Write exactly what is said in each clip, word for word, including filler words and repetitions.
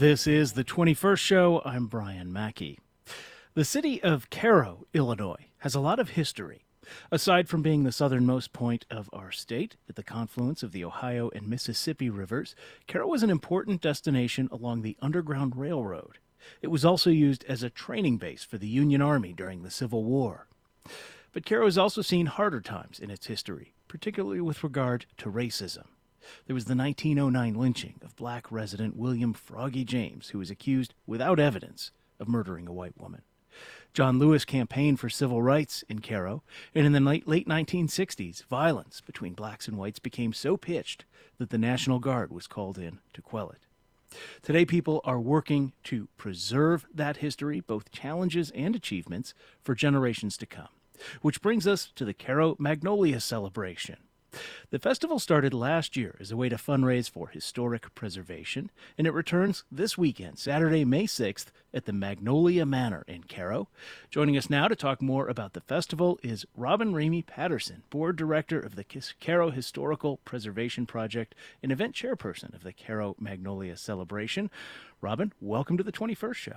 This is the twenty-first show. I'm Brian Mackey. The city of Cairo, Illinois, has a lot of history. Aside from being the southernmost point of our state, at the confluence of the Ohio and Mississippi rivers, Cairo was an important destination along the Underground Railroad. It was also used as a training base for the Union Army during the Civil War. But Cairo has also seen harder times in its history, particularly with regard to racism. There was the nineteen oh nine lynching of black resident William Froggy James, who was accused, without evidence, of murdering a white woman. John Lewis campaigned for civil rights in Cairo, and in the late, late nineteen sixties, violence between blacks and whites became so pitched that the National Guard was called in to quell it. Today, people are working to preserve that history, both challenges and achievements, for generations to come. Which brings us to the Cairo Magnolia Celebration. The festival started last year as a way to fundraise for historic preservation, and it returns this weekend, Saturday, May sixth, at the Magnolia Manor in Cairo. Joining us now to talk more about the festival is Robin Ramey Patterson, Board Director of the Cairo Historical Preservation Project and event chairperson of the Cairo Magnolia Celebration. Robin, welcome to the twenty-first show.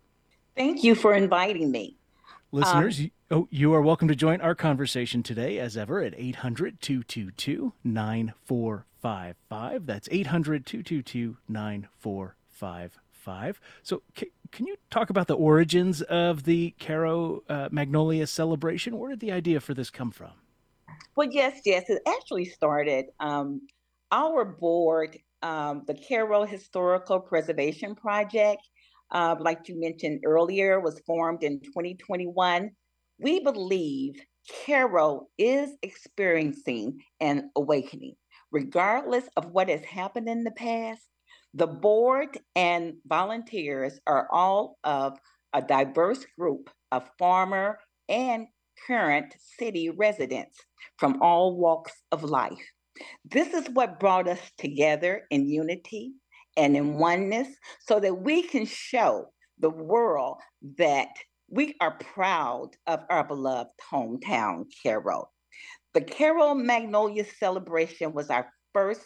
Thank you for inviting me. Listeners, Um, you, oh, you are welcome to join our conversation today, as ever, at eight hundred, two two two, nine four five five. That's eight hundred, two two two, nine four five five. So c- can you talk about the origins of the Cairo uh, Magnolia Celebration? Where did the idea for this come from? well, yes, yes, it actually started. Um, our board, um, the Cairo Historical Preservation Project, uh, like you mentioned earlier, was formed in twenty twenty-one. We believe Cairo is experiencing an awakening. Regardless of what has happened in the past, the board and volunteers are all of a diverse group of former and current city residents from all walks of life. This is what brought us together in unity and in oneness so that we can show the world that we are proud of our beloved hometown, Cairo. The Cairo Magnolia Celebration was our first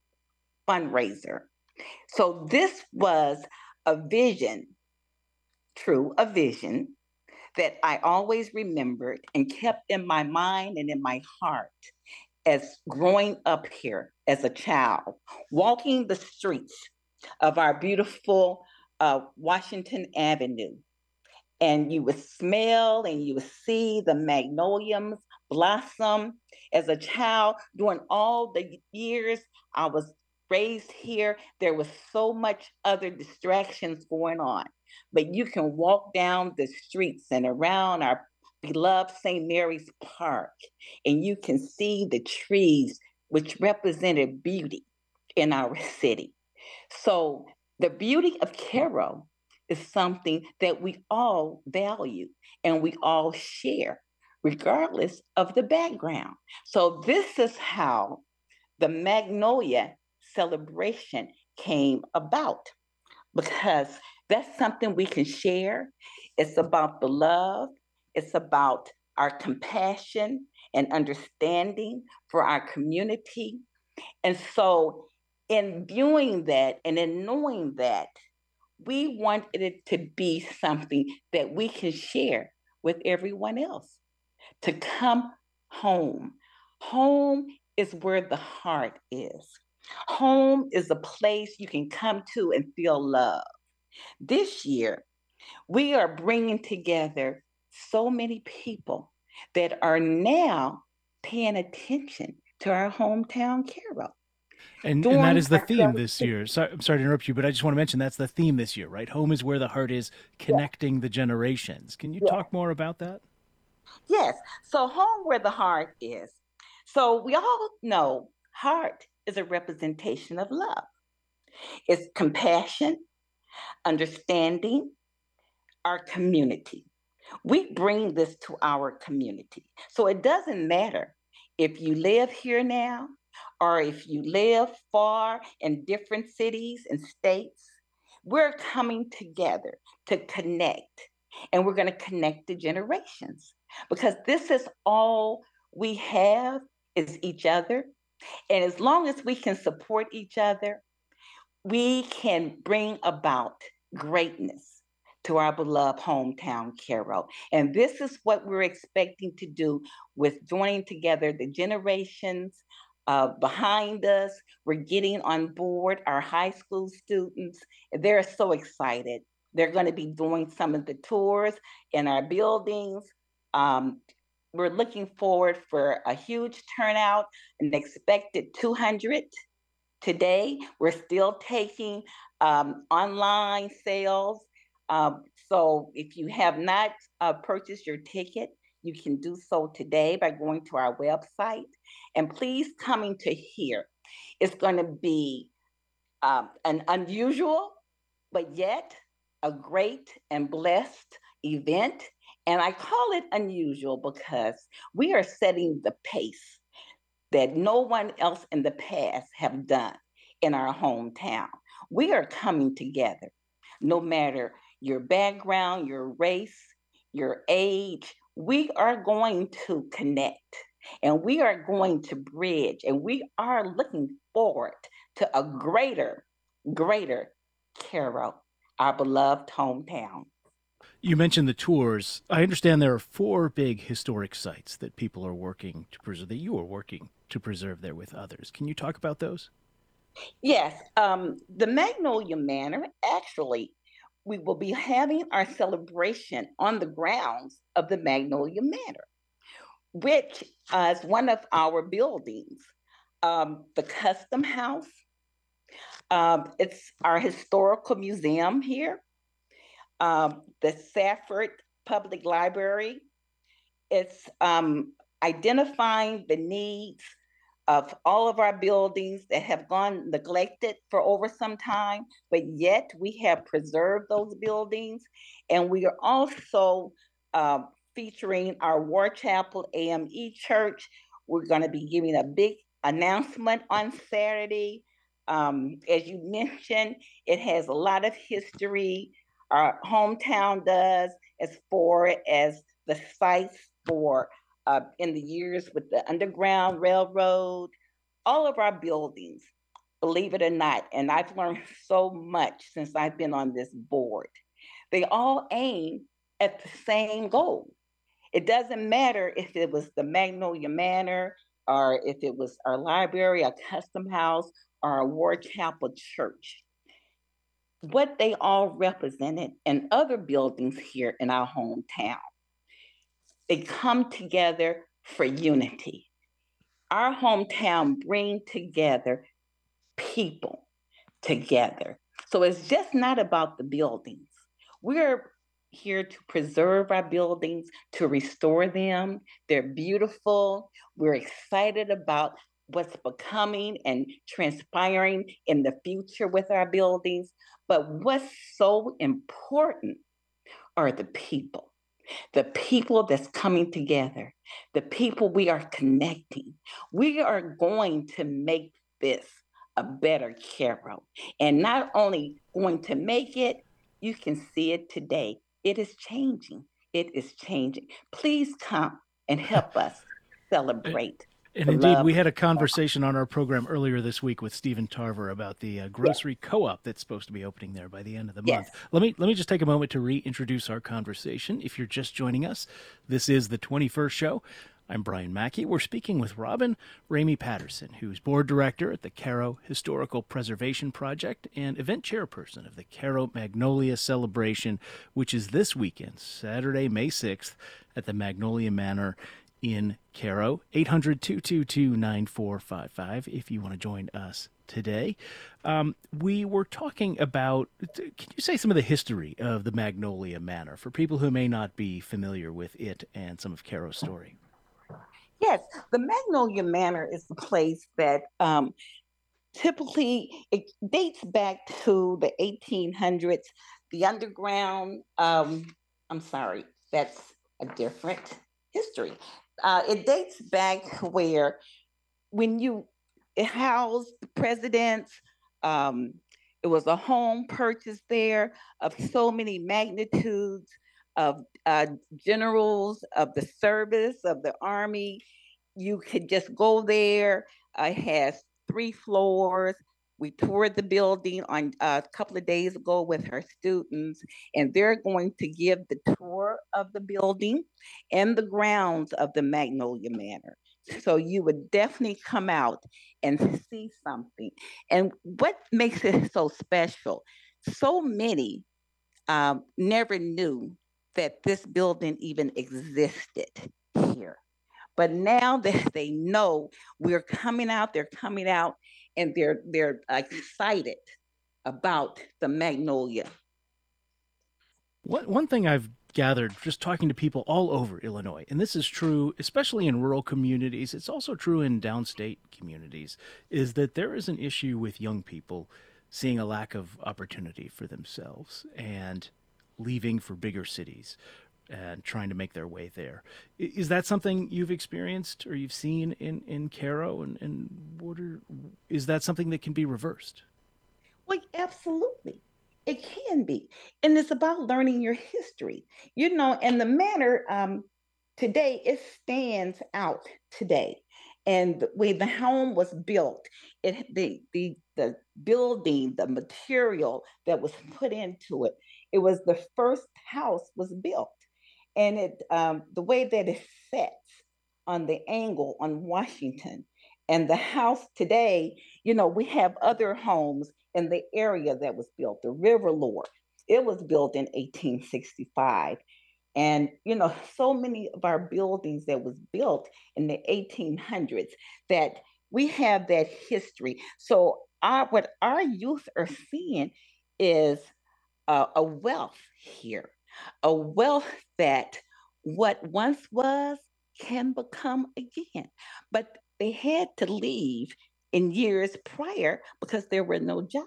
fundraiser. So this was a vision, true, a vision that I always remembered and kept in my mind and in my heart as growing up here as a child, walking the streets of our beautiful uh, Washington Avenue. And you would smell and you would see the magnolias blossom. As a child, during all the years I was raised here, there was so much other distractions going on. But you can walk down the streets and around our beloved Saint Mary's Park, and you can see the trees, which represented beauty in our city. So the beauty of Cairo is something that we all value and we all share, regardless of the background. So this is how the Magnolia celebration came about, because that's something we can share. It's about the love, it's about our compassion and understanding for our community. And so, in viewing that and in knowing that, we wanted it to be something that we can share with everyone else. To come home. Home is where the heart is. Home is a place you can come to and feel love. This year, we are bringing together so many people that are now paying attention to our hometown Cairo. And and that During is the our theme this year. So, I'm sorry to interrupt you, but I just want to mention that's the theme this year, right? Home is where the heart is, yeah, connecting the generations. Can you yeah, talk more about that? yes. So home where the heart is. So we all know heart is a representation of love. It's compassion, understanding, our community. We bring this to our community. So it doesn't matter if you live here now or if you live far in different cities and states. We're coming together to connect, and we're going to connect the generations, because this is all we have is each other. And as long as we can support each other, we can bring about greatness to our beloved hometown, Cairo. And this is what we're expecting to do with joining together the generations uh, behind us. We're getting on board our high school students. They're so excited. They're going to be doing some of the tours in our buildings. Um, we're looking forward for a huge turnout, an expected two hundred today. We're still taking um, online sales. Um, so if you have not uh, purchased your ticket, you can do so today by going to our website. And please coming to here. It's going to be um, an unusual, but yet a great and blessed event. And I call it unusual because we are setting the pace that no one else in the past have done in our hometown. We are coming together, no matter your background, your race, your age. We are going to connect and we are going to bridge and we are looking forward to a greater, greater Cairo, our beloved hometown. You mentioned the tours. I understand there are four big historic sites that people are working to preserve, that you are working to preserve there with others. Can you talk about those? Yes, um, the Magnolia Manor, actually, we will be having our celebration on the grounds of the Magnolia Manor, which uh, is one of our buildings. Um, the Custom House, um, it's our historical museum here. Um, the Safford Public Library, it's um, identifying the needs of all of our buildings that have gone neglected for over some time, but yet we have preserved those buildings. And we are also uh, featuring our War Chapel A M E Church. We're going to be giving a big announcement on Saturday. Um, as you mentioned, it has a lot of history. Our hometown does, as far as the sites for uh, in the years with the Underground Railroad, all of our buildings, believe it or not, and I've learned so much since I've been on this board, they all aim at the same goal. It doesn't matter if it was the Magnolia Manor or if it was our library, a custom house, or a War Chapel church. What they all represented in other buildings here in our hometown. They come together for unity. Our hometown bring together people together. So it's just not about the buildings. We're here to preserve our buildings, to restore them. They're beautiful. We're excited about what's becoming and transpiring in the future with our buildings. But what's so important are the people, the people that's coming together, the people we are connecting. We are going to make this a better Cairo. And not only going to make it, you can see it today. It is changing. It is changing. Please come and help us celebrate And the indeed, love. we had a conversation on our program earlier this week with Stephen Tarver about the uh, Yes, grocery co-op that's supposed to be opening there by the end of the yes. month. Let me let me just take a moment to reintroduce our conversation. If you're just joining us, this is the twenty-first show. I'm Brian Mackey. We're speaking with Robin Ramey Patterson, who's board director at the Cairo Historical Preservation Project and event chairperson of the Cairo Magnolia Celebration, which is this weekend, Saturday, May sixth, at the Magnolia Manor in Cairo. eight hundred, two two two, nine four five five if you want to join us today. Um, we were talking about, can you say some of the history of the Magnolia Manor for people who may not be familiar with it and some of Cairo's story? Yes, the Magnolia Manor is the place that um, typically it dates back to the eighteen hundreds. The underground, um, I'm sorry, that's a different history. Uh, it dates back where when you it housed the presidents, um, it was a home purchase there of so many magnitudes of uh, generals of the service of the army. You could just go there. Uh, it has three floors. We toured the building on uh, a couple of days ago with our students, and they're going to give the tour of the building and the grounds of the Magnolia Manor. So you would definitely come out and see something. And what makes it so special? So many um, never knew that this building even existed here. But now that they know we're coming out, they're coming out and they're they're excited about the Magnolia. One, one thing I've gathered just talking to people all over Illinois, and this is true especially in rural communities, it's also true in downstate communities, is that there is an issue with young people seeing a lack of opportunity for themselves and leaving for bigger cities and trying to make their way there. Is that something you've experienced or you've seen in, in Cairo? And, and what are, is that something that can be reversed? Well, absolutely. It can be. And it's about learning your history, you know, and the manor um, today, it stands out today. And the way the home was built, it the the the building, the material that was put into it, it was the first house was built. And it um, the way that it sets on the angle on Washington and the house today, you know, we have other homes in the area that was built. The River Lord, it was built in eighteen sixty-five. And, you know, so many of our buildings that was built in the eighteen hundreds that we have that history. So our, what our youth are seeing is uh, a wealth here, a wealth that what once was can become again. But they had to leave in years prior because there were no jobs.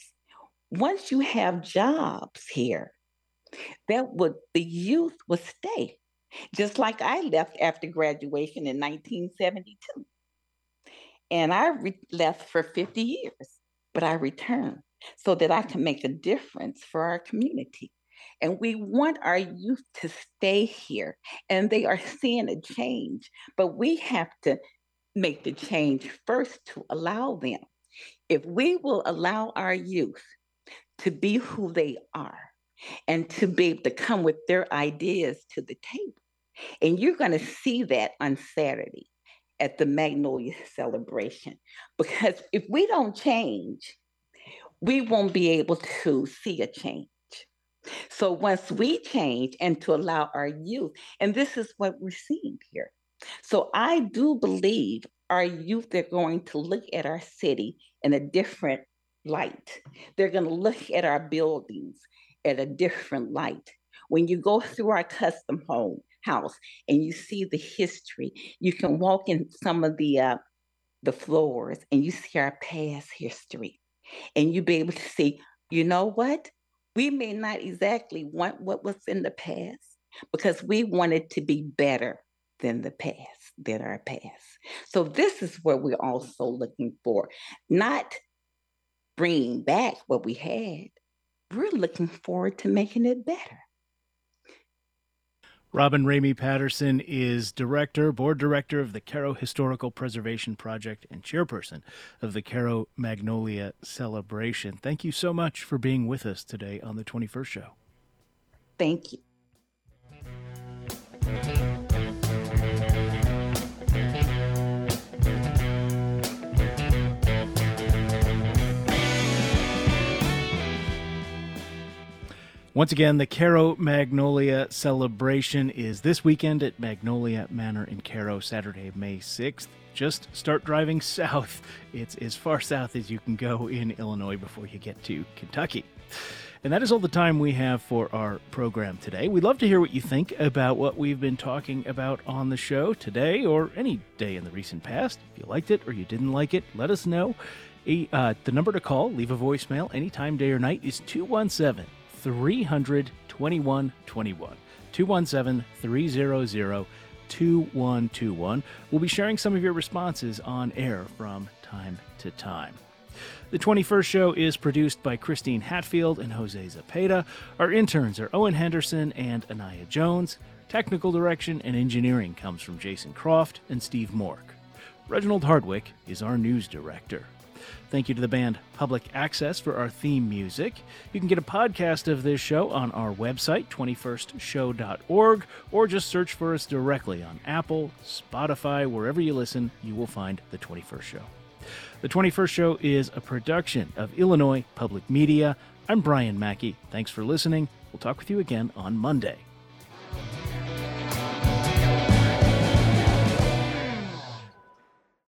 Once you have jobs here, that would the youth would stay. Just like I left after graduation in nineteen seventy-two. And I re- left for fifty years, but I returned so that I can make a difference for our community. And we want our youth to stay here, and they are seeing a change, but we have to make the change first to allow them. If we will allow our youth to be who they are and to be able to come with their ideas to the table, and you're going to see that on Saturday at the Magnolia celebration. Because if we don't change, we won't be able to see a change. So once we change and to allow our youth, and this is what we're seeing here. So I do believe our youth are going to look at our city in a different light. They're going to look at our buildings at a different light. When you go through our custom home house and you see the history, you can walk in some of the uh, the floors and you see our past history, and you be able to see, you know what? We may not exactly want what was in the past because we want it to be better than the past, than our past. So this is where we're also looking for, not bringing back what we had. We're looking forward to making it better. Robin Ramey Patterson is director, board director of the Cairo Historical Preservation Project and chairperson of the Cairo Magnolia Celebration. Thank you so much for being with us today on the twenty-first Show. Thank you. Once again, the Cairo Magnolia Celebration is this weekend at Magnolia Manor in Cairo, Saturday, May sixth. Just start driving south. It's as far south as you can go in Illinois before you get to Kentucky. And that is all the time we have for our program today. We'd love to hear what you think about what we've been talking about on the show today or any day in the recent past. If you liked it or you didn't like it, let us know. Uh, the number to call, leave a voicemail anytime, day or night, is two one seven, three hundred, twenty-one twenty-one. two one seven, three hundred, twenty-one twenty-one. We'll be sharing some of your responses on air from time to time. The twenty-first Show is produced by Christine Hatfield and Jose Zepeda. Our interns are Owen Henderson and Anaya Jones. Technical direction and engineering comes from Jason Croft and Steve Mork. Reginald Hardwick is our news director. Thank you to the band Public Access for our theme music. You can get a podcast of this show on our website, twenty-first show dot org, or just search for us directly on Apple, Spotify, wherever you listen, you will find The twenty-first Show. The twenty-first Show is a production of Illinois Public Media. I'm Brian Mackey. Thanks for listening. We'll talk with you again on Monday.